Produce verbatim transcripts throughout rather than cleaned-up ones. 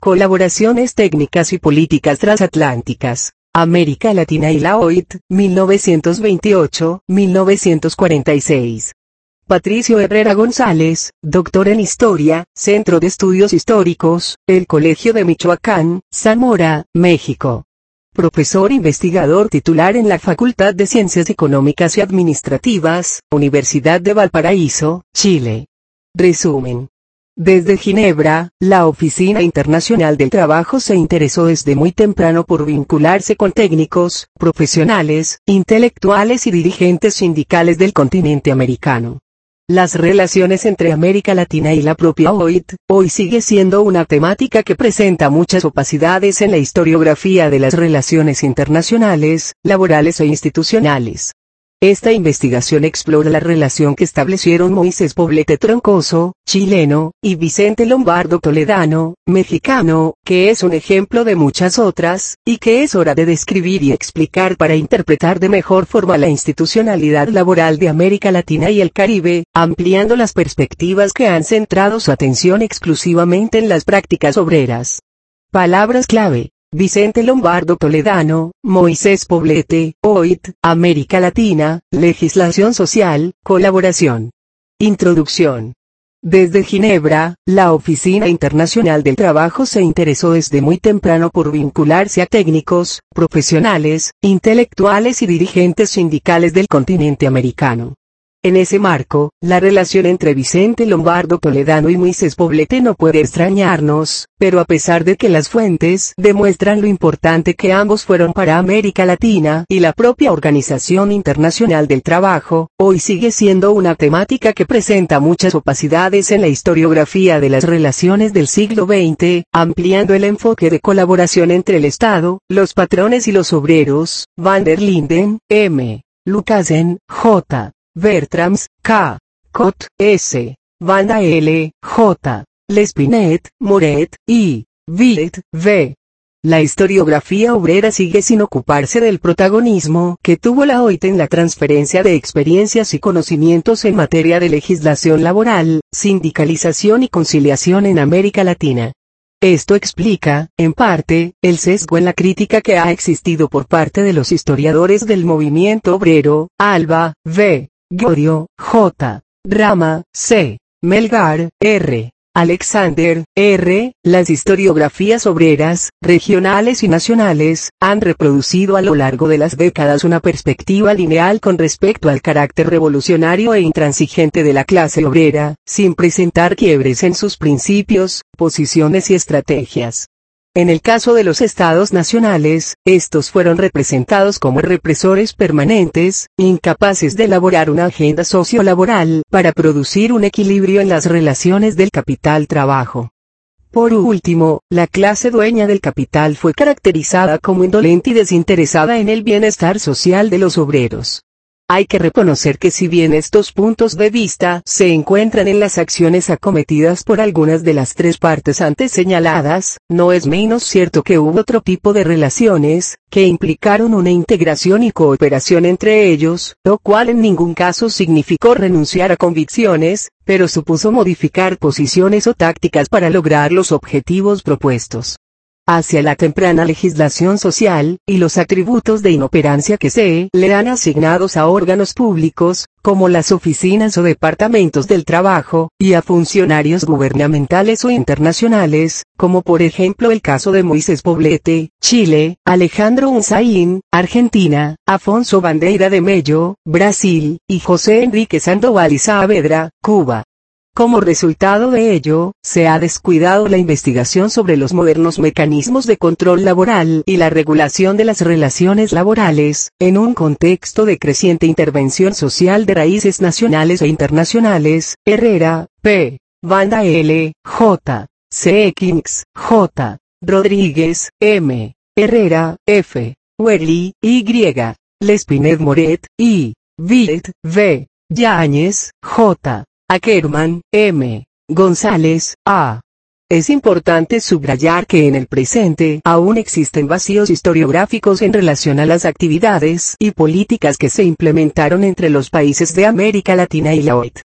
Colaboraciones técnicas y políticas transatlánticas. América Latina y la O I T, mil novecientos veintiocho a mil novecientos cuarenta y seis. Patricio Herrera González, doctor en Historia, Centro de Estudios Históricos, El Colegio de Michoacán, Zamora, México. Profesor investigador titular en la Facultad de Ciencias Económicas y Administrativas, Universidad de Valparaíso, Chile. Resumen. Desde Ginebra, la Oficina Internacional del Trabajo se interesó desde muy temprano por vincularse con técnicos, profesionales, intelectuales y dirigentes sindicales del continente americano. Las relaciones entre América Latina y la propia O I T, hoy sigue siendo una temática que presenta muchas opacidades en la historiografía de las relaciones internacionales, laborales e institucionales. Esta investigación explora la relación que establecieron Moisés Poblete Troncoso, chileno, y Vicente Lombardo Toledano, mexicano, que es un ejemplo de muchas otras, y que es hora de describir y explicar para interpretar de mejor forma la institucionalidad laboral de América Latina y el Caribe, ampliando las perspectivas que han centrado su atención exclusivamente en las prácticas obreras. Palabras clave. Vicente Lombardo Toledano, Moisés Poblete, O I T, América Latina, legislación social, colaboración. Introducción. Desde Ginebra, la Oficina Internacional del Trabajo se interesó desde muy temprano por vincularse a técnicos, profesionales, intelectuales y dirigentes sindicales del continente americano. En ese marco, la relación entre Vicente Lombardo Toledano y Moisés Poblete no puede extrañarnos, pero a pesar de que las fuentes demuestran lo importante que ambos fueron para América Latina y la propia Organización Internacional del Trabajo, hoy sigue siendo una temática que presenta muchas opacidades en la historiografía de las relaciones del siglo veinte, ampliando el enfoque de colaboración entre el Estado, los patrones y los obreros. Van der Linden, M. Lucasen, J. Bertrams, K. Cot, S. Vanda L. J. Lespinet, Moret, I. Viet, V. La historiografía obrera sigue sin ocuparse del protagonismo que tuvo la O I T en la transferencia de experiencias y conocimientos en materia de legislación laboral, sindicalización y conciliación en América Latina. Esto explica, en parte, el sesgo en la crítica que ha existido por parte de los historiadores del movimiento obrero. Alba, V. Godio, J. Rama, C. Melgar, R. Alexander, R. Las historiografías obreras, regionales y nacionales, han reproducido a lo largo de las décadas una perspectiva lineal con respecto al carácter revolucionario e intransigente de la clase obrera, sin presentar quiebres en sus principios, posiciones y estrategias. En el caso de los estados nacionales, estos fueron representados como represores permanentes, incapaces de elaborar una agenda sociolaboral para producir un equilibrio en las relaciones del capital-trabajo. Por último, la clase dueña del capital fue caracterizada como indolente y desinteresada en el bienestar social de los obreros. Hay que reconocer que si bien estos puntos de vista se encuentran en las acciones acometidas por algunas de las tres partes antes señaladas, no es menos cierto que hubo otro tipo de relaciones, que implicaron una integración y cooperación entre ellos, lo cual en ningún caso significó renunciar a convicciones, pero supuso modificar posiciones o tácticas para lograr los objetivos propuestos. Hacia la temprana legislación social, y los atributos de inoperancia que se le han asignados a órganos públicos, como las oficinas o departamentos del trabajo, y a funcionarios gubernamentales o internacionales, como por ejemplo el caso de Moisés Poblete, Chile, Alejandro Unzaín, Argentina, Afonso Bandeira de Mello, Brasil, y José Enrique Sandoval y Saavedra, Cuba. Como resultado de ello, se ha descuidado la investigación sobre los modernos mecanismos de control laboral y la regulación de las relaciones laborales, en un contexto de creciente intervención social de raíces nacionales e internacionales. Herrera, P. Vanda L. J. C. Kings, J. Rodríguez, M. Herrera, F. Werly, Y. Lespinet Moret, I. Viet, V. Yáñez, J. Ackerman, M. González, A. Es importante subrayar que en el presente aún existen vacíos historiográficos en relación a las actividades y políticas que se implementaron entre los países de América Latina y la O I T.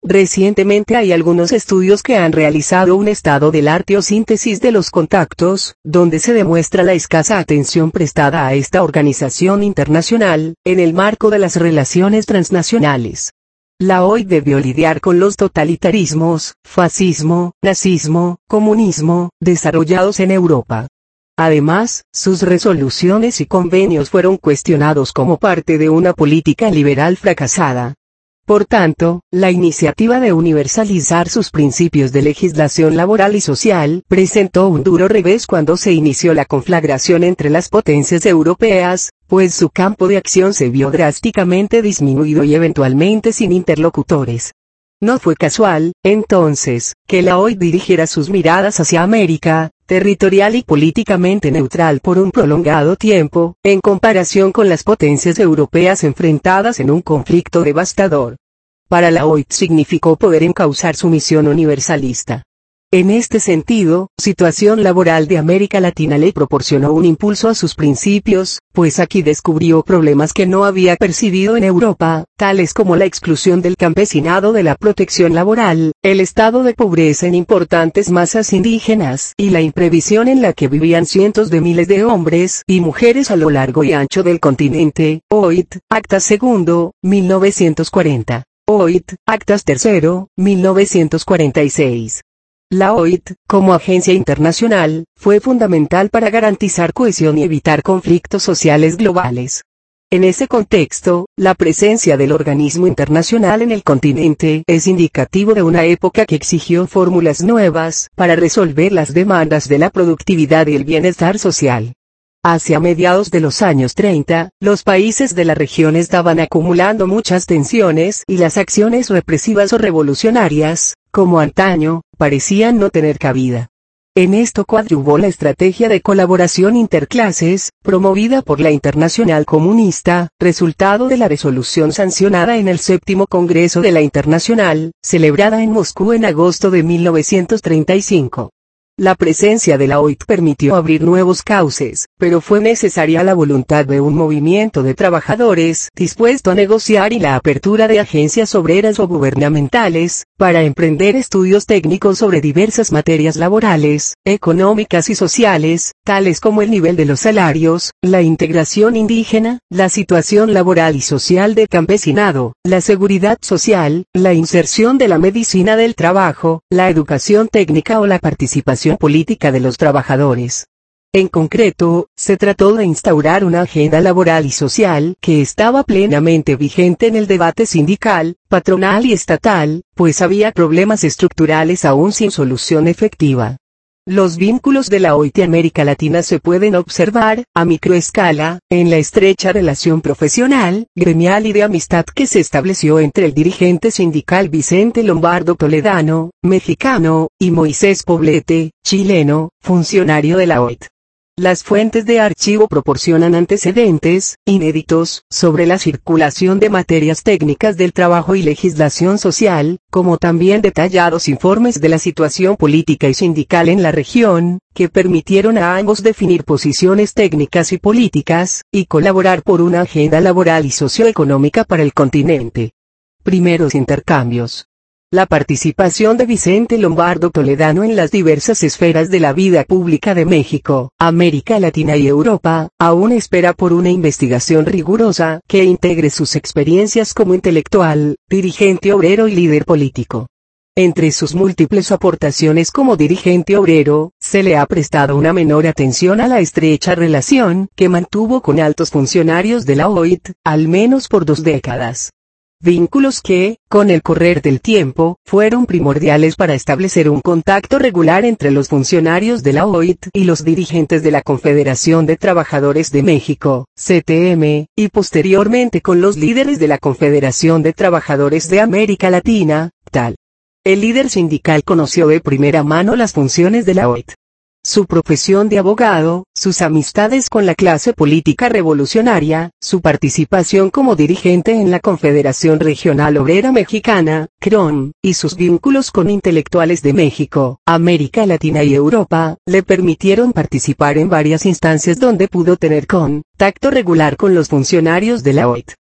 Recientemente hay algunos estudios que han realizado un estado del arte o síntesis de los contactos, donde se demuestra la escasa atención prestada a esta organización internacional, en el marco de las relaciones transnacionales. La O I T debió lidiar con los totalitarismos, fascismo, nazismo, comunismo, desarrollados en Europa. Además, sus resoluciones y convenios fueron cuestionados como parte de una política liberal fracasada. Por tanto, la iniciativa de universalizar sus principios de legislación laboral y social presentó un duro revés cuando se inició la conflagración entre las potencias europeas, pues su campo de acción se vio drásticamente disminuido y eventualmente sin interlocutores. No fue casual, entonces, que la O I T dirigiera sus miradas hacia América, territorial y políticamente neutral por un prolongado tiempo, en comparación con las potencias europeas enfrentadas en un conflicto devastador. Para la O I T significó poder encauzar su misión universalista. En este sentido, Situación Laboral de América Latina le proporcionó un impulso a sus principios, pues aquí descubrió problemas que no había percibido en Europa, tales como la exclusión del campesinado de la protección laboral, el estado de pobreza en importantes masas indígenas y la imprevisión en la que vivían cientos de miles de hombres y mujeres a lo largo y ancho del continente. O I T, Acta segundo, mil novecientos cuarenta. O I T, Actas tercero, mil novecientos cuarenta y seis. La O I T, como agencia internacional, fue fundamental para garantizar cohesión y evitar conflictos sociales globales. En ese contexto, la presencia del organismo internacional en el continente es indicativo de una época que exigió fórmulas nuevas para resolver las demandas de la productividad y el bienestar social. Hacia mediados de los años treinta, los países de la región estaban acumulando muchas tensiones y las acciones represivas o revolucionarias, como antaño, parecían no tener cabida. En esto coadyuvó la estrategia de colaboración interclases, promovida por la Internacional Comunista, resultado de la resolución sancionada en el séptimo Congreso de la Internacional, celebrada en Moscú en agosto de mil novecientos treinta y cinco. La presencia de la O I T permitió abrir nuevos cauces, pero fue necesaria la voluntad de un movimiento de trabajadores dispuesto a negociar y la apertura de agencias obreras o gubernamentales, para emprender estudios técnicos sobre diversas materias laborales, económicas y sociales, tales como el nivel de los salarios, la integración indígena, la situación laboral y social del campesinado, la seguridad social, la inserción de la medicina del trabajo, la educación técnica o la participación política de los trabajadores. En concreto, se trató de instaurar una agenda laboral y social que estaba plenamente vigente en el debate sindical, patronal y estatal, pues había problemas estructurales aún sin solución efectiva. Los vínculos de la O I T y América Latina se pueden observar, a microescala, en la estrecha relación profesional, gremial y de amistad que se estableció entre el dirigente sindical Vicente Lombardo Toledano, mexicano, y Moisés Poblete, chileno, funcionario de la O I T. Las fuentes de archivo proporcionan antecedentes, inéditos, sobre la circulación de materias técnicas del trabajo y legislación social, como también detallados informes de la situación política y sindical en la región, que permitieron a ambos definir posiciones técnicas y políticas, y colaborar por una agenda laboral y socioeconómica para el continente. Primeros intercambios. La participación de Vicente Lombardo Toledano en las diversas esferas de la vida pública de México, América Latina y Europa, aún espera por una investigación rigurosa que integre sus experiencias como intelectual, dirigente obrero y líder político. Entre sus múltiples aportaciones como dirigente obrero, se le ha prestado una menor atención a la estrecha relación que mantuvo con altos funcionarios de la O I T, al menos por dos décadas. Vínculos que, con el correr del tiempo, fueron primordiales para establecer un contacto regular entre los funcionarios de la O I T y los dirigentes de la Confederación de Trabajadores de México, C T M, y posteriormente con los líderes de la Confederación de Trabajadores de América Latina, T A L. El líder sindical conoció de primera mano las funciones de la O I T. Su profesión de abogado, sus amistades con la clase política revolucionaria, su participación como dirigente en la Confederación Regional Obrera Mexicana, C R O M, y sus vínculos con intelectuales de México, América Latina y Europa, le permitieron participar en varias instancias donde pudo tener contacto regular con los funcionarios de la O I T.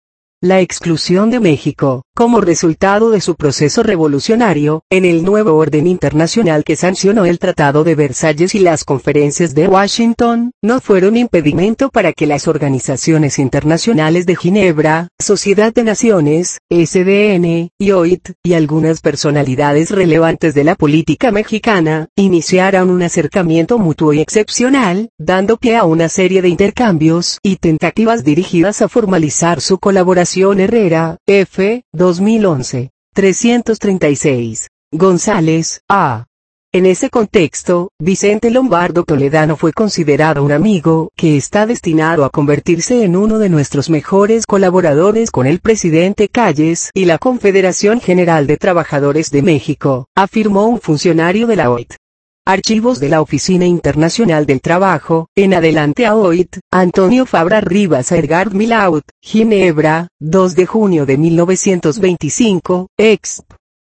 la exclusión de México, como resultado de su proceso revolucionario, en el nuevo orden internacional que sancionó el Tratado de Versalles y las conferencias de Washington, no fueron impedimento para que las organizaciones internacionales de Ginebra, Sociedad de Naciones, S D N, y O I T, y algunas personalidades relevantes de la política mexicana, iniciaran un acercamiento mutuo y excepcional, dando pie a una serie de intercambios y tentativas dirigidas a formalizar su colaboración. Herrera, F. dos mil once. trescientos treinta y seis. González, A. En ese contexto, Vicente Lombardo Toledano fue considerado un amigo que está destinado a convertirse en uno de nuestros mejores colaboradores con el presidente Calles y la Confederación General de Trabajadores de México, afirmó un funcionario de la O I T. Archivos de la Oficina Internacional del Trabajo, en adelante a O I T, Antonio Fabra Rivas a Edgar Milaut, Ginebra, dos de junio de mil novecientos veinticinco, exp.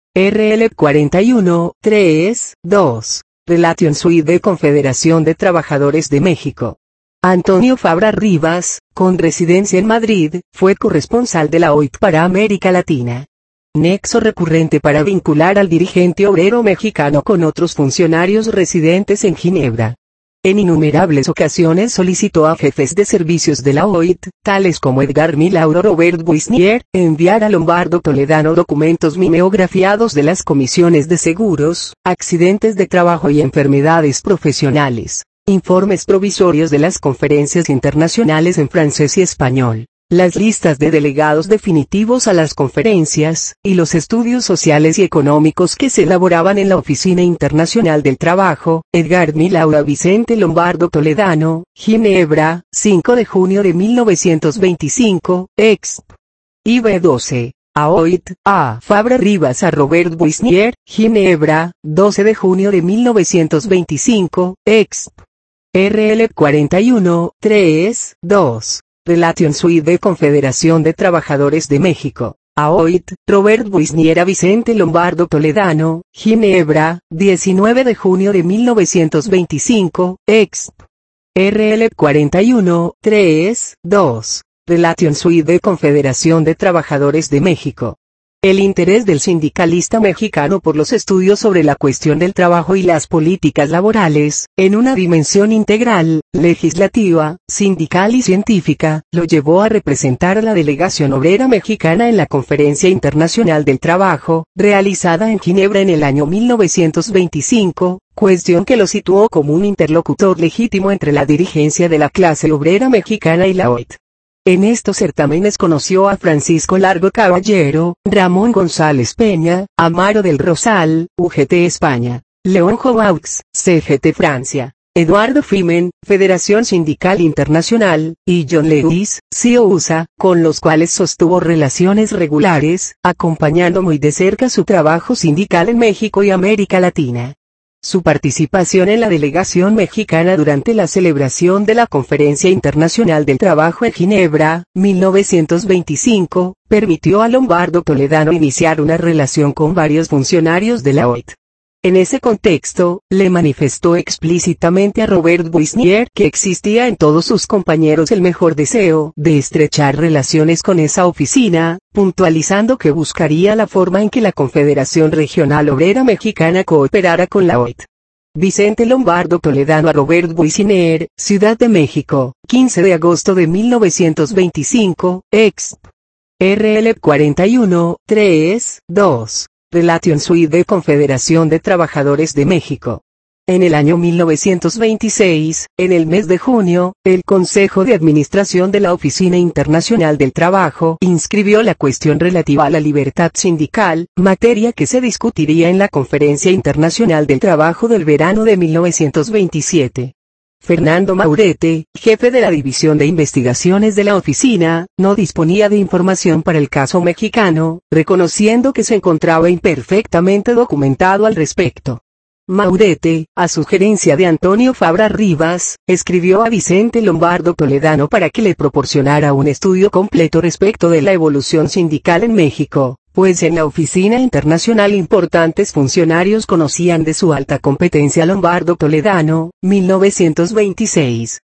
R L cuarenta y uno, tres, dos. Relation Suite de Confederación de Trabajadores de México. Antonio Fabra Rivas, con residencia en Madrid, fue corresponsal de la O I T para América Latina. Nexo recurrente para vincular al dirigente obrero mexicano con otros funcionarios residentes en Ginebra. En innumerables ocasiones solicitó a jefes de servicios de la O I T, tales como Edgar Milaud o Robert Buisnier, enviar a Lombardo Toledano documentos mimeografiados de las comisiones de seguros, accidentes de trabajo y enfermedades profesionales, informes provisorios de las conferencias internacionales en francés y español, las listas de delegados definitivos a las conferencias, y los estudios sociales y económicos que se elaboraban en la Oficina Internacional del Trabajo. Edgar Milaud a Vicente Lombardo Toledano, Ginebra, cinco de junio de mil novecientos veinticinco, exp. I B doce. A O I T, A. Fabra Rivas a Robert Buisnier, Ginebra, doce de junio de mil novecientos veinticinco, exp. R L cuarenta y uno, tres, dos. Relation Suite de Confederación de Trabajadores de México. A O I T, Robert Buisnier a Vicente Lombardo Toledano, Ginebra, diecinueve de junio de mil novecientos veinticinco, exp. R L cuarenta y uno, tres, dos. Relation Suite de Confederación de Trabajadores de México. El interés del sindicalista mexicano por los estudios sobre la cuestión del trabajo y las políticas laborales, en una dimensión integral, legislativa, sindical y científica, lo llevó a representar a la delegación obrera mexicana en la Conferencia Internacional del Trabajo, realizada en Ginebra en el año mil novecientos veinticinco, cuestión que lo situó como un interlocutor legítimo entre la dirigencia de la clase obrera mexicana y la O I T. En estos certámenes conoció a Francisco Largo Caballero, Ramón González Peña, Amaro del Rosal, U G T España, León Joaux, C G T Francia, Eduardo Fimen, Federación Sindical Internacional, y John Lewis, C O U S A, con los cuales sostuvo relaciones regulares, acompañando muy de cerca su trabajo sindical en México y América Latina. Su participación en la delegación mexicana durante la celebración de la Conferencia Internacional del Trabajo en Ginebra, mil novecientos veinticinco, permitió a Lombardo Toledano iniciar una relación con varios funcionarios de la O I T. En ese contexto, le manifestó explícitamente a Robert Buisnier que existía en todos sus compañeros el mejor deseo de estrechar relaciones con esa oficina, puntualizando que buscaría la forma en que la Confederación Regional Obrera Mexicana cooperara con la O I T. Vicente Lombardo Toledano a Robert Buisnier, Ciudad de México, quince de agosto de mil novecientos veinticinco, exp. R L cuarenta y uno, tres, dos. Relation Suite de Confederación de Trabajadores de México. En el año mil novecientos veintiséis, en el mes de junio, el Consejo de Administración de la Oficina Internacional del Trabajo inscribió la cuestión relativa a la libertad sindical, materia que se discutiría en la Conferencia Internacional del Trabajo del verano de mil novecientos veintisiete. Fernando Maurete, jefe de la División de Investigaciones de la oficina, no disponía de información para el caso mexicano, reconociendo que se encontraba imperfectamente documentado al respecto. Maurete, a sugerencia de Antonio Fabra Rivas, escribió a Vicente Lombardo Toledano para que le proporcionara un estudio completo respecto de la evolución sindical en México, pues en la oficina internacional importantes funcionarios conocían de su alta competencia. Lombardo Toledano, mil novecientos veintiséis.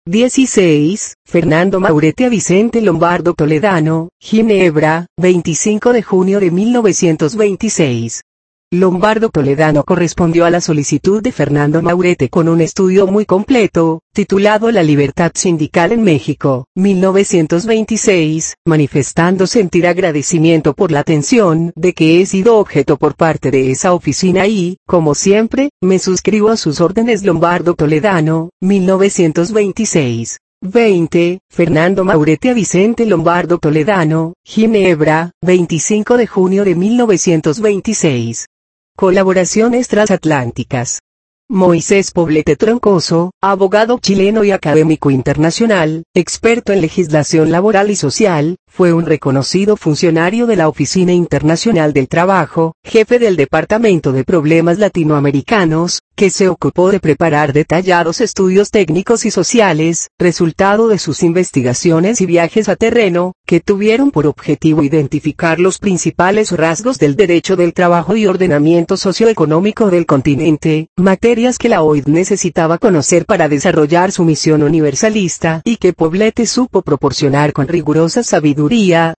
dieciséis, Fernando Maurete a Vicente Lombardo Toledano, Ginebra, veinticinco de junio de mil novecientos veintiséis. Lombardo Toledano correspondió a la solicitud de Fernando Maurete con un estudio muy completo, titulado La libertad sindical en México, mil novecientos veintiséis, manifestando sentir agradecimiento por la atención de que he sido objeto por parte de esa oficina y, como siempre, me suscribo a sus órdenes. Lombardo Toledano, mil novecientos veintiséis. veinte, Fernando Maurete a Vicente Lombardo Toledano, Ginebra, veinticinco de junio de mil novecientos veintiséis. Colaboraciones transatlánticas. Moisés Poblete Troncoso, abogado chileno y académico internacional, experto en legislación laboral y social, fue un reconocido funcionario de la Oficina Internacional del Trabajo, jefe del Departamento de Problemas Latinoamericanos, que se ocupó de preparar detallados estudios técnicos y sociales, resultado de sus investigaciones y viajes a terreno, que tuvieron por objetivo identificar los principales rasgos del derecho del trabajo y ordenamiento socioeconómico del continente, materias que la O I T necesitaba conocer para desarrollar su misión universalista y que Poblete supo proporcionar con rigurosa sabiduría.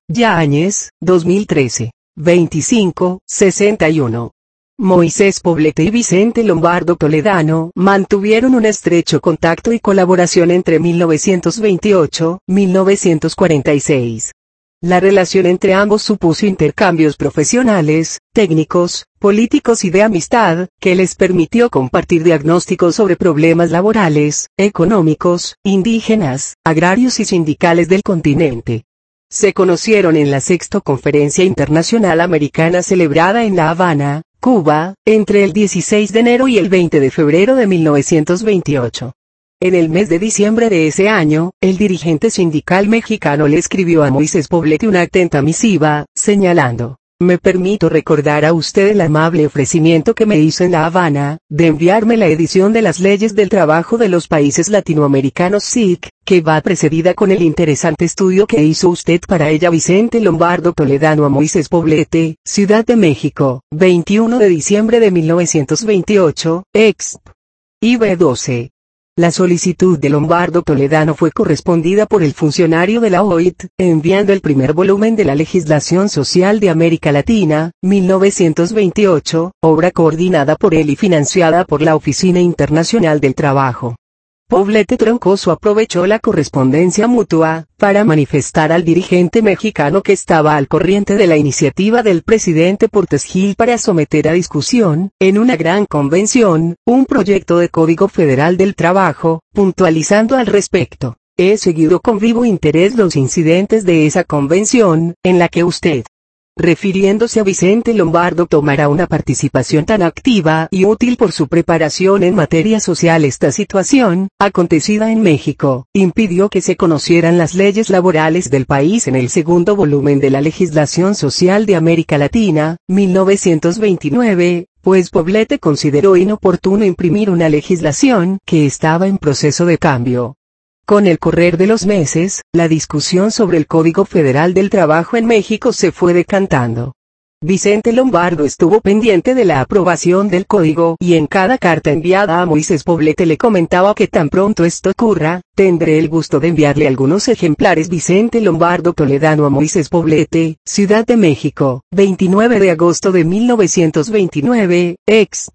Yáñez, dos mil trece. veinticinco, sesenta y uno. Moisés Poblete y Vicente Lombardo Toledano mantuvieron un estrecho contacto y colaboración entre mil novecientos veintiocho y mil novecientos cuarenta y seis. La relación entre ambos supuso intercambios profesionales, técnicos, políticos y de amistad, que les permitió compartir diagnósticos sobre problemas laborales, económicos, indígenas, agrarios y sindicales del continente. Se conocieron en la sexta Conferencia Internacional Americana celebrada en La Habana, Cuba, entre el dieciséis de enero y el veinte de febrero de mil novecientos veintiocho. En el mes de diciembre de ese año, el dirigente sindical mexicano le escribió a Moisés Poblete una atenta misiva, señalando: "Me permito recordar a usted el amable ofrecimiento que me hizo en La Habana, de enviarme la edición de las leyes del trabajo de los países latinoamericanos S I C, que va precedida con el interesante estudio que hizo usted para ella". Vicente Lombardo Toledano a Moisés Poblete, Ciudad de México, veintiuno de diciembre de mil novecientos veintiocho, exp. I B doce. La solicitud de Lombardo Toledano fue correspondida por el funcionario de la O I T, enviando el primer volumen de la Legislación Social de América Latina, mil novecientos veintiocho, obra coordinada por él y financiada por la Oficina Internacional del Trabajo. Poblete Troncoso aprovechó la correspondencia mutua, para manifestar al dirigente mexicano que estaba al corriente de la iniciativa del presidente Portes Gil para someter a discusión, en una gran convención, un proyecto de Código Federal del Trabajo, puntualizando al respecto: "He seguido con vivo interés los incidentes de esa convención, en la que usted", refiriéndose a Vicente Lombardo, "tomará una participación tan activa y útil por su preparación en materia social. Esta situación, acontecida en México, impidió que se conocieran las leyes laborales del país en el segundo volumen de la Legislación Social de América Latina, mil novecientos veintinueve, pues Poblete consideró inoportuno imprimir una legislación que estaba en proceso de cambio". Con el correr de los meses, la discusión sobre el Código Federal del Trabajo en México se fue decantando. Vicente Lombardo estuvo pendiente de la aprobación del código y en cada carta enviada a Moisés Poblete le comentaba que tan pronto esto ocurra, tendré el gusto de enviarle algunos ejemplares. Vicente Lombardo Toledano a Moisés Poblete, Ciudad de México, veintinueve de agosto de mil novecientos veintinueve, exp.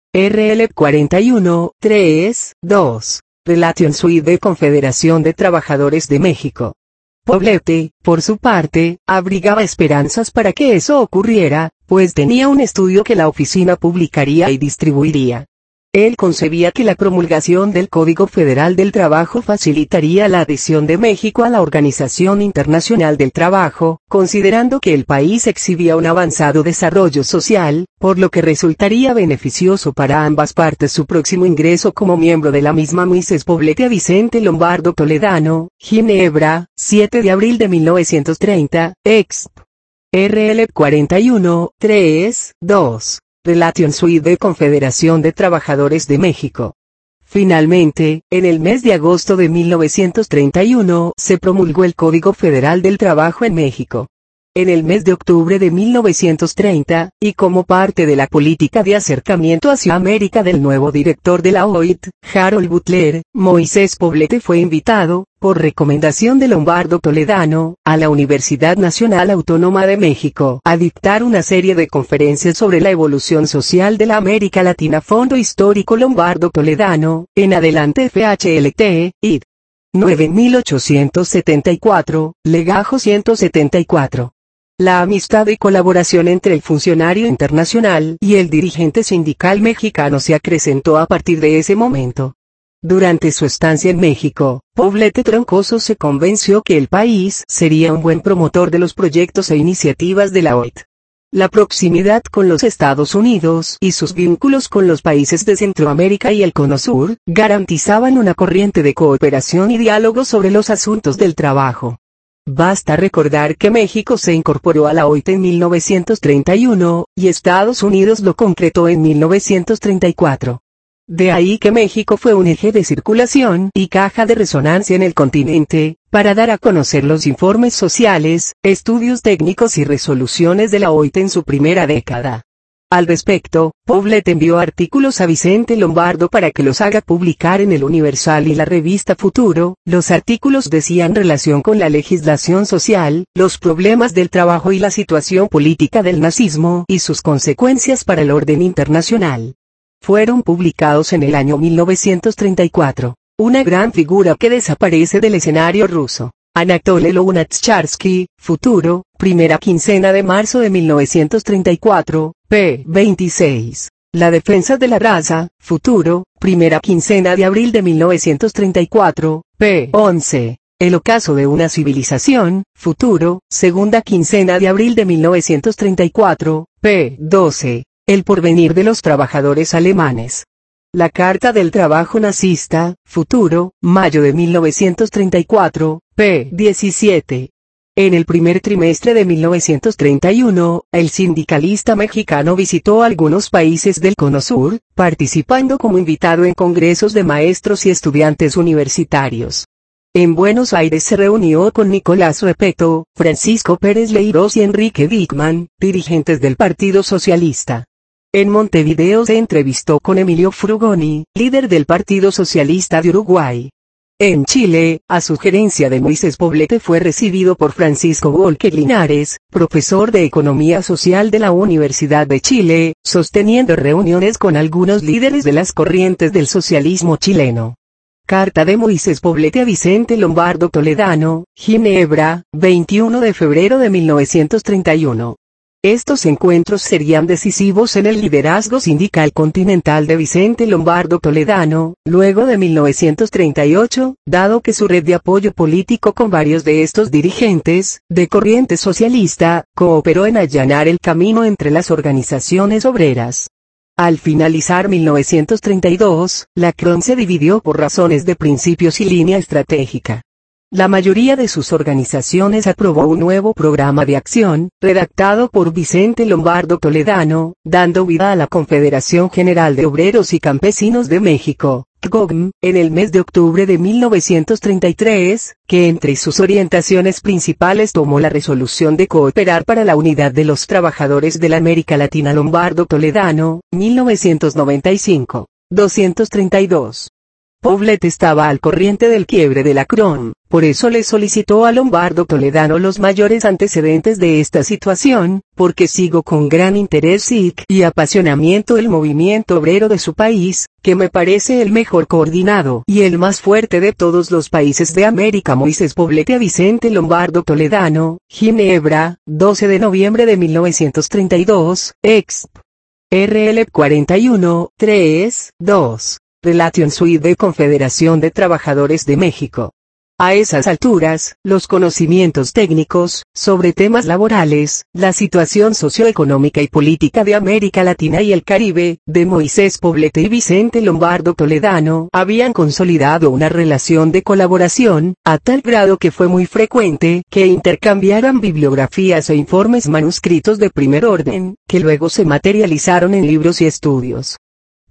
R L cuarenta y uno, tres, dos. Relation Suite de Confederación de Trabajadores de México. Poblete, por su parte, abrigaba esperanzas para que eso ocurriera, pues tenía un estudio que la oficina publicaría y distribuiría. Él concebía que la promulgación del Código Federal del Trabajo facilitaría la adhesión de México a la Organización Internacional del Trabajo, considerando que el país exhibía un avanzado desarrollo social, por lo que resultaría beneficioso para ambas partes su próximo ingreso como miembro de la misma. Moisés Poblete a Vicente Lombardo Toledano, Ginebra, siete de abril de mil novecientos treinta, exp. R L cuarenta y uno, tres, dos. Relation Suite de Confederación de Trabajadores de México. Finalmente, en el mes de agosto de mil novecientos treinta y uno se promulgó el Código Federal del Trabajo en México. en el mes de octubre de mil novecientos treinta, y como parte de la política de acercamiento hacia América del nuevo director de la O I T, Harold Butler, Moisés Poblete fue invitado, por recomendación de Lombardo Toledano, a la Universidad Nacional Autónoma de México, a dictar una serie de conferencias sobre la evolución social de la América Latina. Fondo Histórico Lombardo Toledano, en adelante F H L T, I D. nueve mil ochocientos setenta y cuatro, Legajo ciento setenta y cuatro. La amistad y colaboración entre el funcionario internacional y el dirigente sindical mexicano se acrecentó a partir de ese momento. Durante su estancia en México, Poblete Troncoso se convenció que el país sería un buen promotor de los proyectos e iniciativas de la O I T. La proximidad con los Estados Unidos y sus vínculos con los países de Centroamérica y el Cono Sur garantizaban una corriente de cooperación y diálogo sobre los asuntos del trabajo. Basta recordar que México se incorporó a la O I T en mil novecientos treinta y uno, y Estados Unidos lo concretó en mil novecientos treinta y cuatro. De ahí que México fue un eje de circulación y caja de resonancia en el continente, para dar a conocer los informes sociales, estudios técnicos y resoluciones de la O I T en su primera década. Al respecto, Poblete envió artículos a Vicente Lombardo para que los haga publicar en el Universal y la revista Futuro. Los artículos decían relación con la legislación social, los problemas del trabajo y la situación política del nazismo y sus consecuencias para el orden internacional. Fueron publicados en el año mil novecientos treinta y cuatro. Una gran figura que desaparece del escenario ruso. Anatole Lunacharsky, Futuro, primera quincena de marzo de mil novecientos treinta y cuatro, p. veintiséis. La defensa de la raza, Futuro, primera quincena de abril de mil novecientos treinta y cuatro, p. once. El ocaso de una civilización, Futuro, segunda quincena de abril de mil novecientos treinta y cuatro, p. doce. El porvenir de los trabajadores alemanes. La Carta del Trabajo Nazista, Futuro, mayo de mil novecientos treinta y cuatro, p. diecisiete. En el primer trimestre de mil novecientos treinta y uno, el sindicalista mexicano visitó algunos países del Cono Sur, participando como invitado en congresos de maestros y estudiantes universitarios. En Buenos Aires se reunió con Nicolás Repetto, Francisco Pérez Leirós y Enrique Dickmann, dirigentes del Partido Socialista. En Montevideo se entrevistó con Emilio Frugoni, líder del Partido Socialista de Uruguay. En Chile, a sugerencia de Moisés Poblete fue recibido por Francisco Volker Linares, profesor de Economía Social de la Universidad de Chile, sosteniendo reuniones con algunos líderes de las corrientes del socialismo chileno. Carta de Moisés Poblete a Vicente Lombardo Toledano, Ginebra, veintiuno de febrero de mil novecientos treinta y uno. Estos encuentros serían decisivos en el liderazgo sindical continental de Vicente Lombardo Toledano, luego de mil novecientos treinta y ocho, dado que su red de apoyo político con varios de estos dirigentes, de corriente socialista, cooperó en allanar el camino entre las organizaciones obreras. Al finalizar mil novecientos treinta y dos, la C R O N se dividió por razones de principios y línea estratégica. La mayoría de sus organizaciones aprobó un nuevo programa de acción, redactado por Vicente Lombardo Toledano, dando vida a la Confederación General de Obreros y Campesinos de México, C G O M, en el mes de octubre de mil novecientos treinta y tres, que entre sus orientaciones principales tomó la resolución de cooperar para la unidad de los trabajadores de la América Latina. Lombardo Toledano, mil novecientos noventa y cinco, doscientos treinta y dos. Poblete estaba al corriente del quiebre de la C R O N, por eso le solicitó a Lombardo Toledano los mayores antecedentes de esta situación, porque sigo con gran interés y apasionamiento el movimiento obrero de su país, que me parece el mejor coordinado y el más fuerte de todos los países de América. Moisés Poblete a Vicente Lombardo Toledano, Ginebra, doce de noviembre de mil novecientos treinta y dos, exp. R L cuarenta y uno, tres, dos. Relation Suite de Confederación de Trabajadores de México. A esas alturas, los conocimientos técnicos, sobre temas laborales, la situación socioeconómica y política de América Latina y el Caribe, de Moisés Poblete y Vicente Lombardo Toledano, habían consolidado una relación de colaboración, a tal grado que fue muy frecuente que intercambiaran bibliografías e informes manuscritos de primer orden, que luego se materializaron en libros y estudios.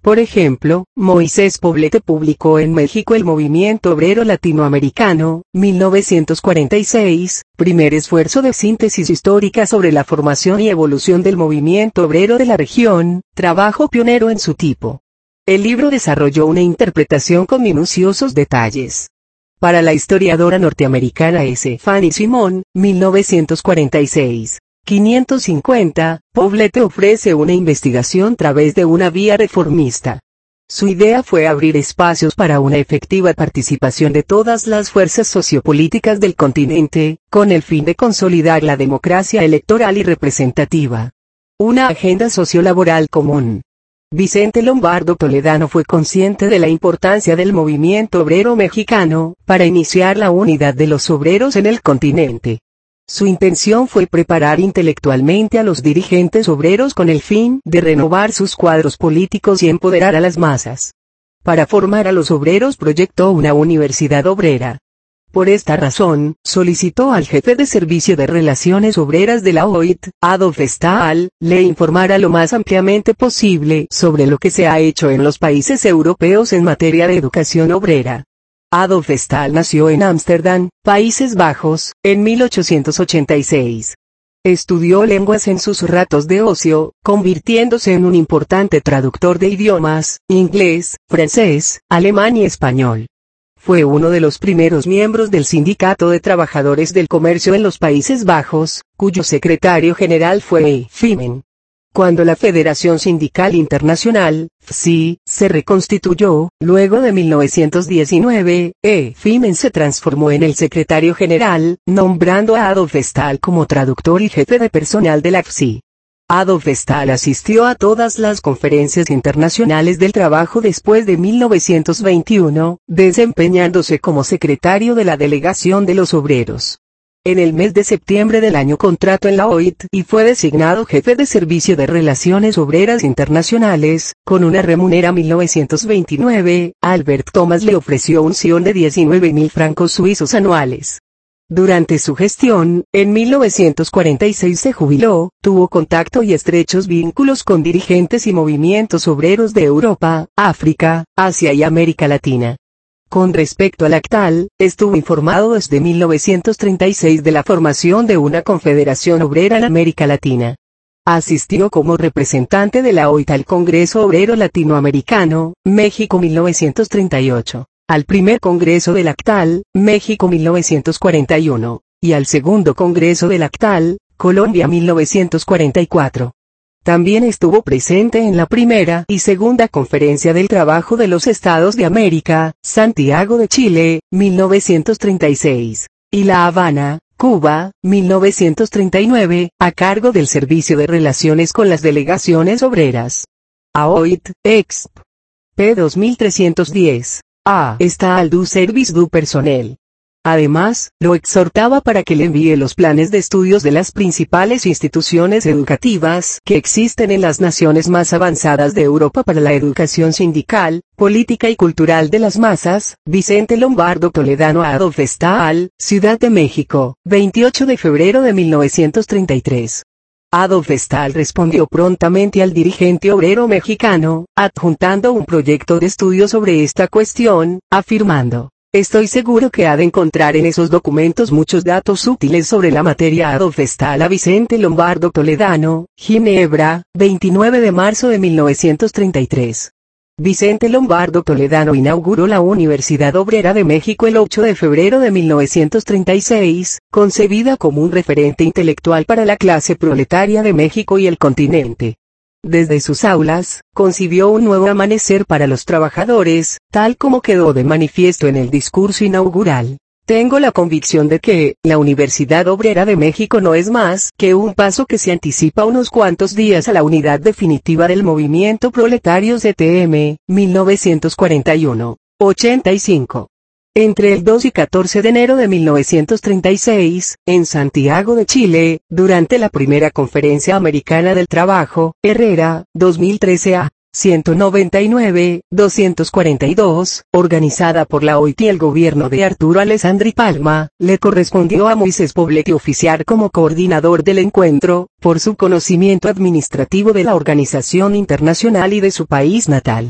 Por ejemplo, Moisés Poblete publicó en México El Movimiento Obrero Latinoamericano, mil novecientos cuarenta y seis, primer esfuerzo de síntesis histórica sobre la formación y evolución del movimiento obrero de la región, trabajo pionero en su tipo. El libro desarrolló una interpretación con minuciosos detalles. Para la historiadora norteamericana S. Fanny Simon, mil novecientos cuarenta y seis. quinientos cincuenta, Poblete ofrece una investigación a través de una vía reformista. Su idea fue abrir espacios para una efectiva participación de todas las fuerzas sociopolíticas del continente, con el fin de consolidar la democracia electoral y representativa. Una agenda sociolaboral común. Vicente Lombardo Toledano fue consciente de la importancia del movimiento obrero mexicano, para iniciar la unidad de los obreros en el continente. Su intención fue preparar intelectualmente a los dirigentes obreros con el fin de renovar sus cuadros políticos y empoderar a las masas. Para formar a los obreros proyectó una universidad obrera. Por esta razón, solicitó al jefe de Servicio de Relaciones Obreras de la O I T, Adolf Stahl, le informara lo más ampliamente posible sobre lo que se ha hecho en los países europeos en materia de educación obrera. Adolf Stahl nació en Ámsterdam, Países Bajos, en mil ochocientos ochenta y seis. Estudió lenguas en sus ratos de ocio, convirtiéndose en un importante traductor de idiomas, inglés, francés, alemán y español. Fue uno de los primeros miembros del Sindicato de Trabajadores del Comercio en los Países Bajos, cuyo secretario general fue E. Fimen. Cuando la Federación Sindical Internacional, F S I, se reconstituyó, luego de mil novecientos diecinueve, E. Fimen se transformó en el secretario general, nombrando a Adolf Stahl como traductor y jefe de personal de la F S I. Adolf Stahl asistió a todas las conferencias internacionales del trabajo después de mil novecientos veintiuno, desempeñándose como secretario de la Delegación de los Obreros. En el mes de septiembre del año contrató en la O I T y fue designado jefe de Servicio de Relaciones Obreras Internacionales, con una remunera mil novecientos veintinueve, Albert Thomas le ofreció un sion de diecinueve mil francos suizos anuales. Durante su gestión, en mil novecientos cuarenta y seis se jubiló, tuvo contacto y estrechos vínculos con dirigentes y movimientos obreros de Europa, África, Asia y América Latina. Con respecto al ACTAL, estuvo informado desde mil novecientos treinta y seis de la formación de una confederación obrera en América Latina. Asistió como representante de la O I T al Congreso Obrero Latinoamericano, México mil novecientos treinta y ocho, al primer Congreso del ACTAL, México mil novecientos cuarenta y uno, y al segundo Congreso del ACTAL, Colombia mil novecientos cuarenta y cuatro. También estuvo presente en la primera y segunda Conferencia del Trabajo de los Estados de América, Santiago de Chile, mil novecientos treinta y seis, y La Habana, Cuba, mil novecientos treinta y nueve, a cargo del Servicio de Relaciones con las Delegaciones Obreras. A O I T, Exp. P dos mil trescientos diez. A. Está al du Service du Personnel. Además, lo exhortaba para que le envíe los planes de estudios de las principales instituciones educativas que existen en las naciones más avanzadas de Europa para la educación sindical, política y cultural de las masas. Vicente Lombardo Toledano a Adolf Stahl, Ciudad de México, veintiocho de febrero de mil novecientos treinta y tres. Adolf Stahl respondió prontamente al dirigente obrero mexicano, adjuntando un proyecto de estudio sobre esta cuestión, afirmando: estoy seguro que ha de encontrar en esos documentos muchos datos útiles sobre la materia. Adolf Stahl a Vicente Lombardo Toledano, Ginebra, veintinueve de marzo de mil novecientos treinta y tres. Vicente Lombardo Toledano inauguró la Universidad Obrera de México el ocho de febrero de mil novecientos treinta y seis, concebida como un referente intelectual para la clase proletaria de México y el continente. Desde sus aulas, concibió un nuevo amanecer para los trabajadores, tal como quedó de manifiesto en el discurso inaugural. Tengo la convicción de que, la Universidad Obrera de México no es más que un paso que se anticipa unos cuantos días a la unidad definitiva del movimiento proletario C T M, mil novecientos cuarenta y uno, ochenta y cinco. Entre el dos y catorce de enero de mil novecientos treinta y seis, en Santiago de Chile, durante la primera Conferencia Americana del Trabajo, Herrera, dos mil trece a ciento noventa y nueve, doscientos cuarenta y dos, organizada por la O I T y el gobierno de Arturo Alessandri Palma, le correspondió a Moisés Poblete oficiar como coordinador del encuentro, por su conocimiento administrativo de la organización internacional y de su país natal.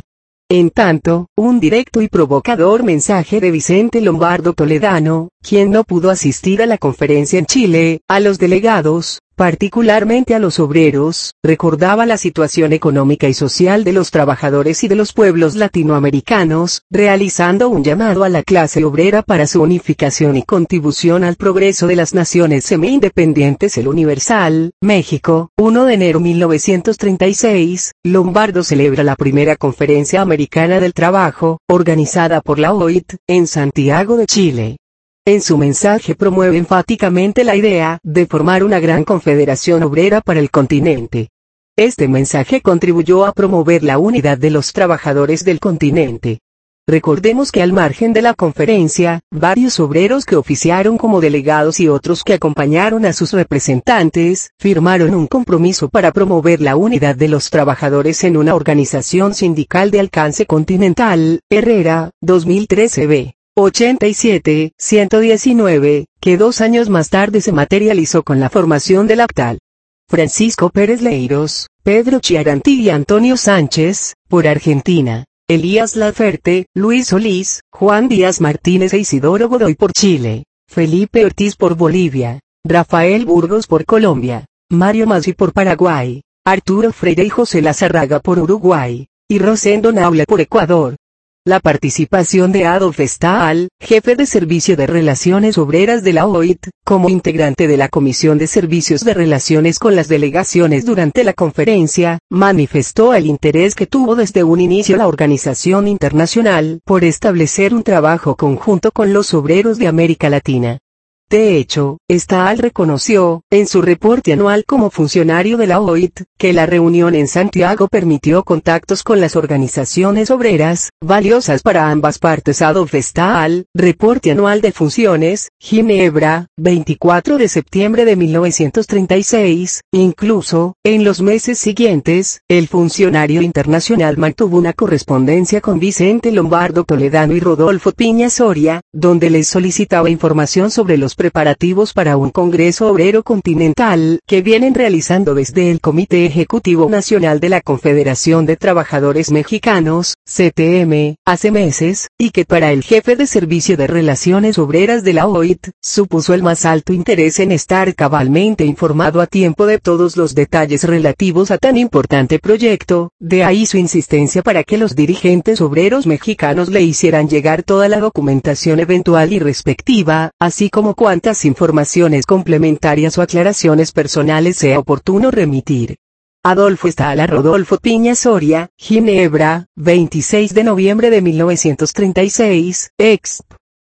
En tanto, un directo y provocador mensaje de Vicente Lombardo Toledano, quien no pudo asistir a la conferencia en Chile, a los delegados, particularmente a los obreros, recordaba la situación económica y social de los trabajadores y de los pueblos latinoamericanos, realizando un llamado a la clase obrera para su unificación y contribución al progreso de las naciones semi-independientes. El Universal, México, primero de enero de mil novecientos treinta y seis, Lombardo celebra la primera Conferencia Americana del Trabajo, organizada por la O I T, en Santiago de Chile. En su mensaje promueve enfáticamente la idea de formar una gran confederación obrera para el continente. Este mensaje contribuyó a promover la unidad de los trabajadores del continente. Recordemos que al margen de la conferencia, varios obreros que oficiaron como delegados y otros que acompañaron a sus representantes, firmaron un compromiso para promover la unidad de los trabajadores en una organización sindical de alcance continental. Herrera, dos mil trece b. ochenta y siete, ciento diecinueve, que dos años más tarde se materializó con la formación del actual. Francisco Pérez Leiros, Pedro Chiaranti y Antonio Sánchez, por Argentina. Elías Laferte, Luis Solís, Juan Díaz Martínez e Isidoro Godoy por Chile. Felipe Ortiz por Bolivia. Rafael Burgos por Colombia. Mario Masi por Paraguay. Arturo Freire y José Lazarraga por Uruguay. Y Rosendo Naula por Ecuador. La participación de Adolf Stahl, jefe de Servicio de Relaciones Obreras de la O I T, como integrante de la Comisión de Servicios de Relaciones con las delegaciones durante la conferencia, manifestó el interés que tuvo desde un inicio la organización internacional por establecer un trabajo conjunto con los obreros de América Latina. De hecho, Stahl reconoció, en su reporte anual como funcionario de la O I T, que la reunión en Santiago permitió contactos con las organizaciones obreras, valiosas para ambas partes. Adolf Stahl, reporte anual de funciones, Ginebra, veinticuatro de septiembre de mil novecientos treinta y seis, incluso, en los meses siguientes, el funcionario internacional mantuvo una correspondencia con Vicente Lombardo Toledano y Rodolfo Piña Soria, donde les solicitaba información sobre los preparativos para un Congreso Obrero Continental, que vienen realizando desde el Comité Ejecutivo Nacional de la Confederación de Trabajadores Mexicanos, C T M, hace meses, y que para el jefe de Servicio de Relaciones Obreras de la O I T, supuso el más alto interés en estar cabalmente informado a tiempo de todos los detalles relativos a tan importante proyecto, de ahí su insistencia para que los dirigentes obreros mexicanos le hicieran llegar toda la documentación eventual y respectiva, así como cuantas informaciones complementarias o aclaraciones personales sea oportuno remitir. Adolfo Stahl a Rodolfo Piña Soria, Ginebra, veintiséis de noviembre de mil novecientos treinta y seis, exp.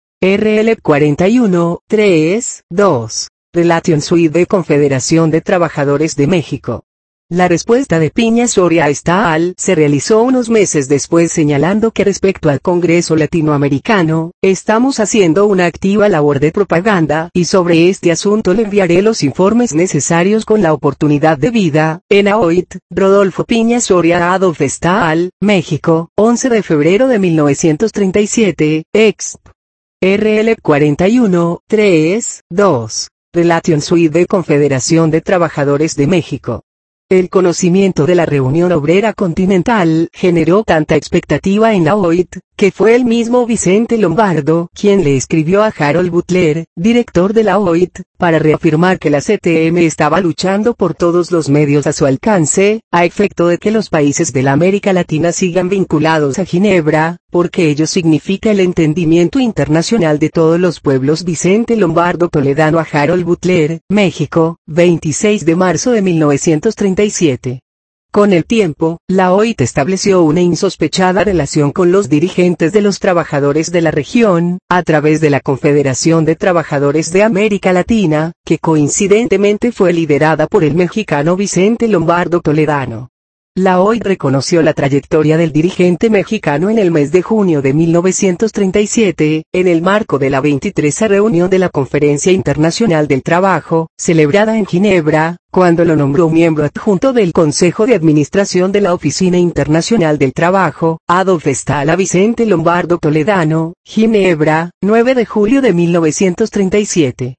R L cuarenta y uno, tres, dos. Relation Suite de Confederación de Trabajadores de México. La respuesta de Piña Soria a Stahl se realizó unos meses después, señalando que respecto al Congreso Latinoamericano, estamos haciendo una activa labor de propaganda y sobre este asunto le enviaré los informes necesarios con la oportunidad debida. En A O I T, Rodolfo Piña Soria a Adolf Stahl, México, once de febrero de mil novecientos treinta y siete, exp. R L cuarenta y uno, tres, dos. Relation Suite de Confederación de Trabajadores de México. El conocimiento de la reunión obrera continental generó tanta expectativa en la O I T, que fue el mismo Vicente Lombardo quien le escribió a Harold Butler, director de la O I T, para reafirmar que la C T M estaba luchando por todos los medios a su alcance, a efecto de que los países de la América Latina sigan vinculados a Ginebra, porque ello significa el entendimiento internacional de todos los pueblos. Vicente Lombardo Toledano a Harold Butler, México, veintiséis de marzo de mil novecientos treinta y siete. Con el tiempo, la O I T estableció una insospechada relación con los dirigentes de los trabajadores de la región, a través de la Confederación de Trabajadores de América Latina, que coincidentemente fue liderada por el mexicano Vicente Lombardo Toledano. La O I T reconoció la trayectoria del dirigente mexicano en el mes de junio de mil novecientos treinta y siete, en el marco de la veintitresa reunión de la Conferencia Internacional del Trabajo, celebrada en Ginebra, cuando lo nombró miembro adjunto del Consejo de Administración de la Oficina Internacional del Trabajo. Adolf Stahl a Vicente Lombardo Toledano, Ginebra, nueve de julio de mil novecientos treinta y siete.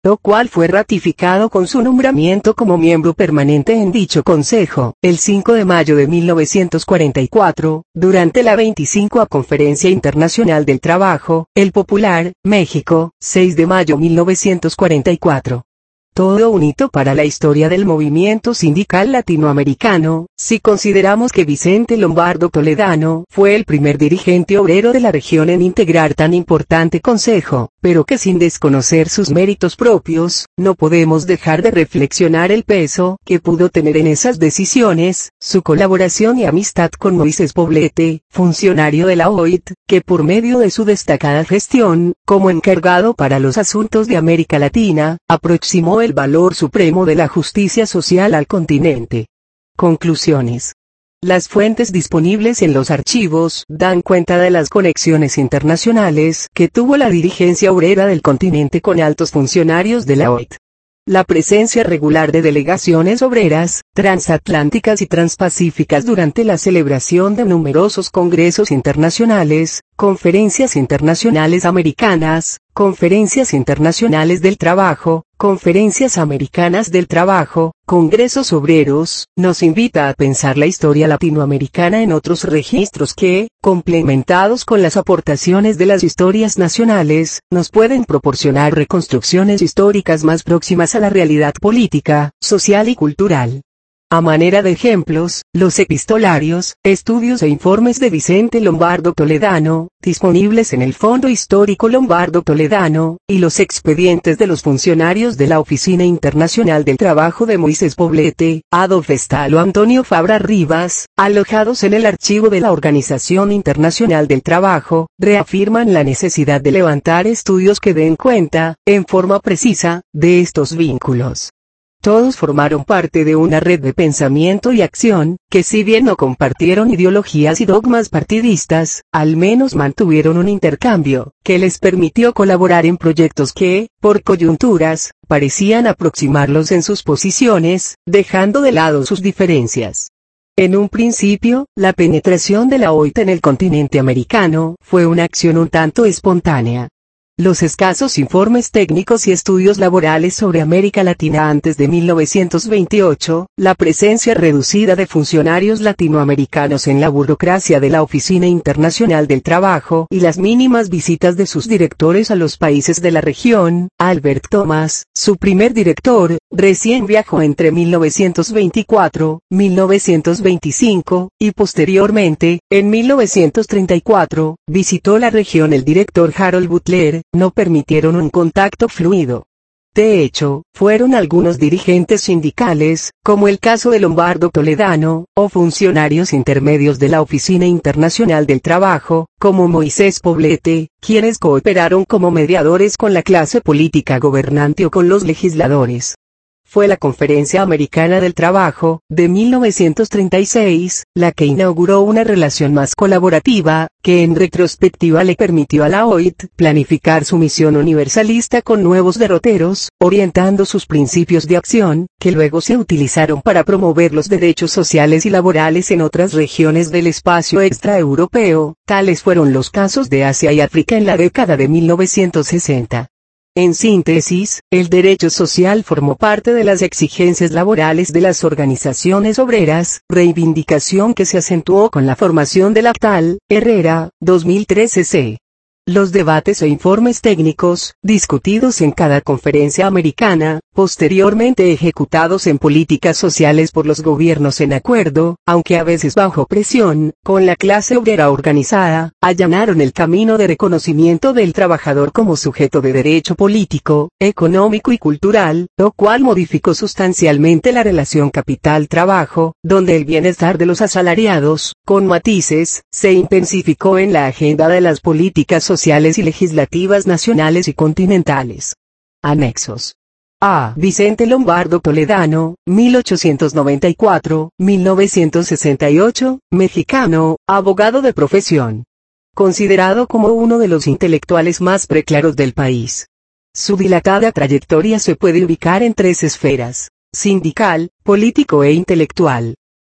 lo cual fue ratificado con su nombramiento como miembro permanente en dicho consejo, el cinco de mayo de mil novecientos cuarenta y cuatro, durante la veinticinca Conferencia Internacional del Trabajo, El Popular, México, seis de mayo de mil novecientos cuarenta y cuatro. Todo un hito para la historia del movimiento sindical latinoamericano, si consideramos que Vicente Lombardo Toledano fue el primer dirigente obrero de la región en integrar tan importante consejo, pero que sin desconocer sus méritos propios, no podemos dejar de reflexionar el peso que pudo tener en esas decisiones, su colaboración y amistad con Moisés Poblete, funcionario de la O I T, que por medio de su destacada gestión, como encargado para los asuntos de América Latina, aproximó el valor supremo de la justicia social al continente. Conclusiones. Las fuentes disponibles en los archivos dan cuenta de las conexiones internacionales que tuvo la dirigencia obrera del continente con altos funcionarios de la O I T. La presencia regular de delegaciones obreras, transatlánticas y transpacíficas durante la celebración de numerosos congresos internacionales, conferencias internacionales americanas, conferencias internacionales del trabajo, conferencias americanas del trabajo, congresos obreros, nos invita a pensar la historia latinoamericana en otros registros que, complementados con las aportaciones de las historias nacionales, nos pueden proporcionar reconstrucciones históricas más próximas a la realidad política, social y cultural. A manera de ejemplos, los epistolarios, estudios e informes de Vicente Lombardo Toledano, disponibles en el Fondo Histórico Lombardo Toledano, y los expedientes de los funcionarios de la Oficina Internacional del Trabajo de Moisés Poblete, Adolf Stahl o Antonio Fabra Rivas, alojados en el archivo de la Organización Internacional del Trabajo, reafirman la necesidad de levantar estudios que den cuenta, en forma precisa, de estos vínculos. Todos formaron parte de una red de pensamiento y acción, que si bien no compartieron ideologías y dogmas partidistas, al menos mantuvieron un intercambio, que les permitió colaborar en proyectos que, por coyunturas, parecían aproximarlos en sus posiciones, dejando de lado sus diferencias. En un principio, la penetración de la O I T en el continente americano fue una acción un tanto espontánea. Los escasos informes técnicos y estudios laborales sobre América Latina antes de mil novecientos veintiocho, la presencia reducida de funcionarios latinoamericanos en la burocracia de la Oficina Internacional del Trabajo y las mínimas visitas de sus directores a los países de la región, Albert Thomas, su primer director, recién viajó entre mil novecientos veinticuatro, mil novecientos veinticinco, y posteriormente, en mil novecientos treinta y cuatro, visitó la región el director Harold Butler, no permitieron un contacto fluido. De hecho, fueron algunos dirigentes sindicales, como el caso de Lombardo Toledano, o funcionarios intermedios de la Oficina Internacional del Trabajo, como Moisés Poblete, quienes cooperaron como mediadores con la clase política gobernante o con los legisladores. Fue la Conferencia Americana del Trabajo, de mil novecientos treinta y seis, la que inauguró una relación más colaborativa, que en retrospectiva le permitió a la O I T planificar su misión universalista con nuevos derroteros, orientando sus principios de acción, que luego se utilizaron para promover los derechos sociales y laborales en otras regiones del espacio extraeuropeo. Tales fueron los casos de Asia y África en la década de mil novecientos sesenta. En síntesis, el derecho social formó parte de las exigencias laborales de las organizaciones obreras, reivindicación que se acentuó con la formación del Actal, Herrera, dos mil trece c. Los debates e informes técnicos, discutidos en cada conferencia americana, posteriormente ejecutados en políticas sociales por los gobiernos en acuerdo, aunque a veces bajo presión, con la clase obrera organizada, allanaron el camino de reconocimiento del trabajador como sujeto de derecho político, económico y cultural, lo cual modificó sustancialmente la relación capital-trabajo, donde el bienestar de los asalariados, con matices, se intensificó en la agenda de las políticas sociales y legislativas nacionales y continentales. Anexos. A. Vicente Lombardo Toledano, mil ochocientos noventa y cuatro a mil novecientos sesenta y ocho, mexicano, abogado de profesión. Considerado como uno de los intelectuales más preclaros del país. Su dilatada trayectoria se puede ubicar en tres esferas: sindical, político e intelectual.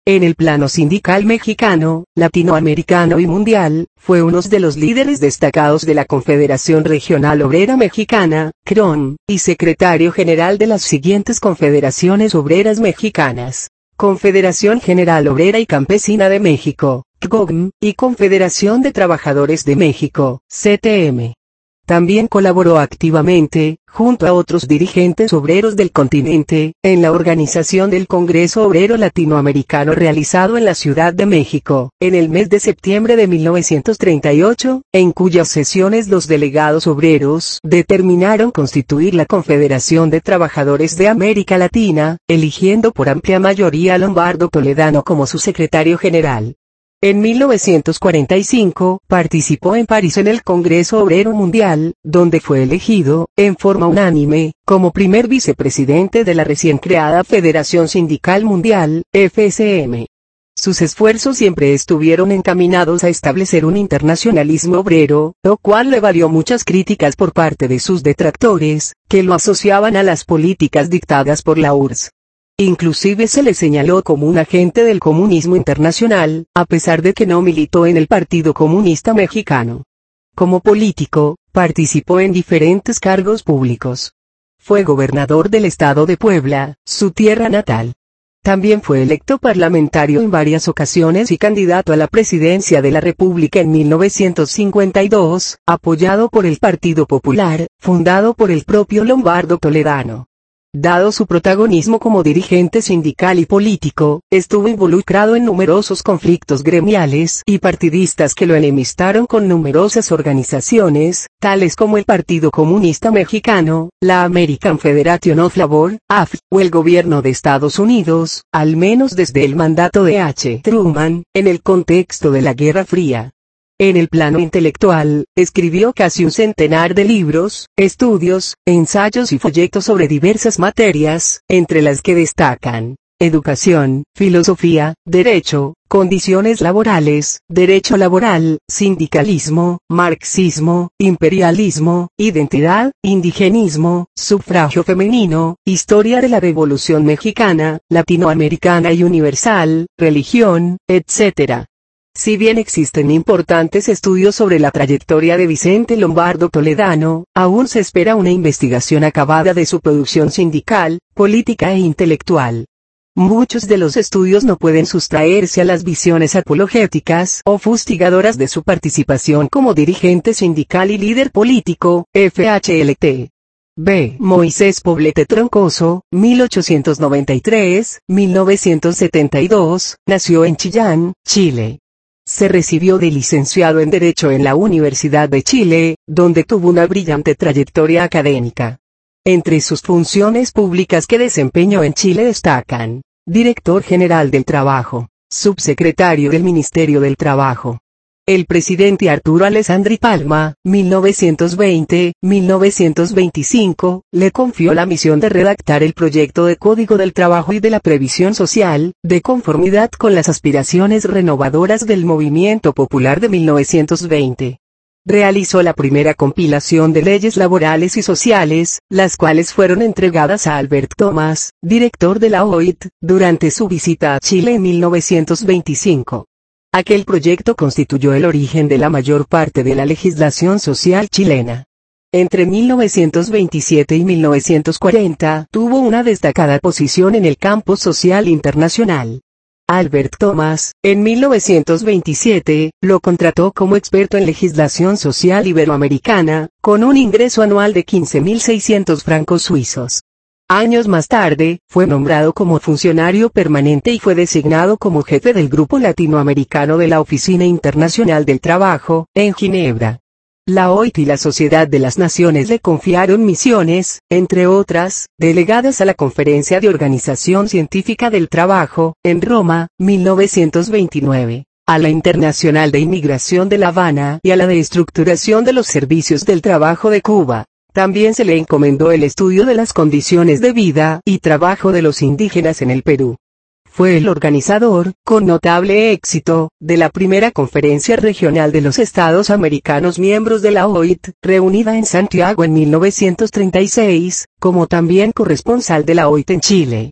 En el plano sindical mexicano, latinoamericano y mundial, fue uno de los líderes destacados de la Confederación Regional Obrera Mexicana, C R O M, y secretario general de las siguientes confederaciones obreras mexicanas: Confederación General Obrera y Campesina de México, C G O M, y Confederación de Trabajadores de México, C T M. También colaboró activamente, junto a otros dirigentes obreros del continente, en la organización del Congreso Obrero Latinoamericano realizado en la Ciudad de México, en el mes de septiembre de mil novecientos treinta y ocho, en cuyas sesiones los delegados obreros determinaron constituir la Confederación de Trabajadores de América Latina, eligiendo por amplia mayoría a Lombardo Toledano como su secretario general. En mil novecientos cuarenta y cinco, participó en París en el Congreso Obrero Mundial, donde fue elegido, en forma unánime, como primer vicepresidente de la recién creada Federación Sindical Mundial, F S M. Sus esfuerzos siempre estuvieron encaminados a establecer un internacionalismo obrero, lo cual le valió muchas críticas por parte de sus detractores, que lo asociaban a las políticas dictadas por la U R S S. Inclusive se le señaló como un agente del comunismo internacional, a pesar de que no militó en el Partido Comunista Mexicano. Como político, participó en diferentes cargos públicos. Fue gobernador del estado de Puebla, su tierra natal. También fue electo parlamentario en varias ocasiones y candidato a la presidencia de la República en mil novecientos cincuenta y dos, apoyado por el Partido Popular, fundado por el propio Lombardo Toledano. Dado su protagonismo como dirigente sindical y político, estuvo involucrado en numerosos conflictos gremiales y partidistas que lo enemistaron con numerosas organizaciones, tales como el Partido Comunista Mexicano, la American Federation of Labor, A F, o el gobierno de Estados Unidos, al menos desde el mandato de H. Truman, en el contexto de la Guerra Fría. En el plano intelectual, escribió casi un centenar de libros, estudios, ensayos y folletos sobre diversas materias, entre las que destacan educación, filosofía, derecho, condiciones laborales, derecho laboral, sindicalismo, marxismo, imperialismo, identidad, indigenismo, sufragio femenino, historia de la Revolución Mexicana, latinoamericana y universal, religión, etcétera. Si bien existen importantes estudios sobre la trayectoria de Vicente Lombardo Toledano, aún se espera una investigación acabada de su producción sindical, política e intelectual. Muchos de los estudios no pueden sustraerse a las visiones apologéticas o fustigadoras de su participación como dirigente sindical y líder político, F H L T. B. Moisés Poblete Troncoso, mil ochocientos noventa y tres a mil novecientos setenta y dos, nació en Chillán, Chile. Se recibió de licenciado en Derecho en la Universidad de Chile, donde tuvo una brillante trayectoria académica. Entre sus funciones públicas que desempeñó en Chile destacan: Director General del Trabajo, Subsecretario del Ministerio del Trabajo. El presidente Arturo Alessandri Palma, mil novecientos veinte a mil novecientos veinticinco, le confió la misión de redactar el proyecto de Código del Trabajo y de la Previsión Social, de conformidad con las aspiraciones renovadoras del movimiento popular de mil novecientos veinte. Realizó la primera compilación de leyes laborales y sociales, las cuales fueron entregadas a Albert Thomas, director de la O I T, durante su visita a Chile en mil novecientos veinticinco. Aquel proyecto constituyó el origen de la mayor parte de la legislación social chilena. Entre mil novecientos veintisiete y mil novecientos cuarenta tuvo una destacada posición en el campo social internacional. Albert Thomas, en mil novecientos veintisiete, lo contrató como experto en legislación social iberoamericana, con un ingreso anual de quince mil seiscientos francos suizos. Años más tarde, fue nombrado como funcionario permanente y fue designado como jefe del Grupo Latinoamericano de la Oficina Internacional del Trabajo, en Ginebra. La O I T y la Sociedad de las Naciones le confiaron misiones, entre otras, delegadas a la Conferencia de Organización Científica del Trabajo, en Roma, mil novecientos veintinueve, a la Internacional de Inmigración de La Habana y a la de Estructuración de los Servicios del Trabajo de Cuba. También se le encomendó el estudio de las condiciones de vida y trabajo de los indígenas en el Perú. Fue el organizador, con notable éxito, de la primera Conferencia Regional de los Estados Americanos miembros de la O I T, reunida en Santiago en mil novecientos treinta y seis, como también corresponsal de la O I T en Chile.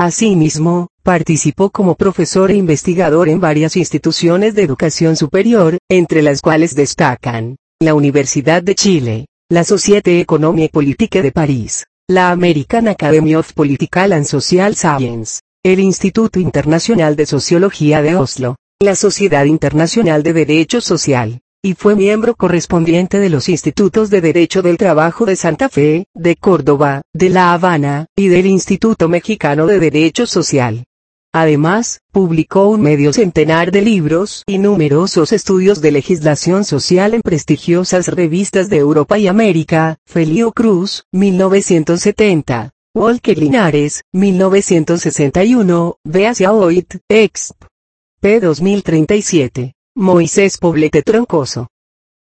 Asimismo, participó como profesor e investigador en varias instituciones de educación superior, entre las cuales destacan la Universidad de Chile, la Société Économique et Politique de París, la American Academy of Political and Social Science, el Instituto Internacional de Sociología de Oslo, la Sociedad Internacional de Derecho Social, y fue miembro correspondiente de los Institutos de Derecho del Trabajo de Santa Fe, de Córdoba, de La Habana, y del Instituto Mexicano de Derecho Social. Además, publicó un medio centenar de libros y numerosos estudios de legislación social en prestigiosas revistas de Europa y América, Felio Cruz, mil novecientos setenta, Walker Linares, mil novecientos sesenta y uno, Beasia Oit, exp. P dos mil treinta y siete, Moisés Poblete Troncoso.